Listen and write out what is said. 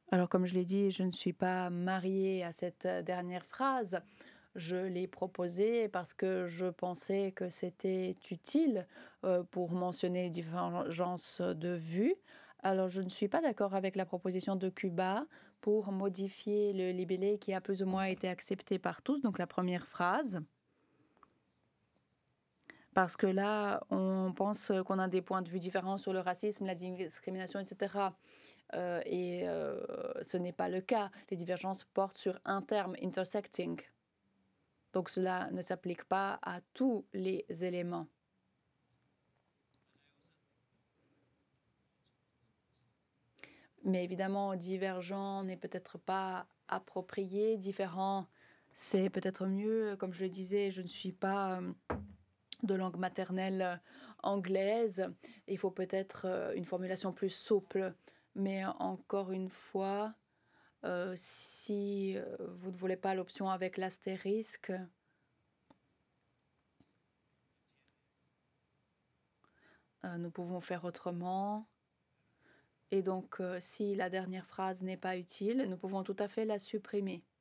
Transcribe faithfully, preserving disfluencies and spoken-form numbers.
Alors comme je l'ai dit, je ne suis pas mariée à cette, heu, dernière phrase. Je l'ai proposée parce que je pensais que c'était utile, heu, pour mentionner les divergences de vues. Alors je ne suis pas d'accord avec la proposition de Cuba pour modifier le libellé qui a plus ou moins été accepté par tous, donc la première phrase. Parce que là, on pense, qu'on a des points de vue différents sur le racisme, la discrimination et cetera, heu et heu, ce n'est pas le cas. Les divergences portent sur un terme, intersecting. Donc cela ne s'applique pas à tous les éléments. Mais évidemment, divergent n'est peut-être pas approprié, différent, c'est peut-être mieux. Comme je le disais, je ne suis pas, hem, de langue maternelle, heu, anglaise. Il faut peut-être, heu, une formulation plus souple. Mais encore une fois, heu, si, heu, vous ne voulez pas l'option avec l'astérisque, heu, nous pouvons faire autrement. Et donc, heu, si la dernière phrase n'est pas utile, nous pouvons tout à fait la supprimer.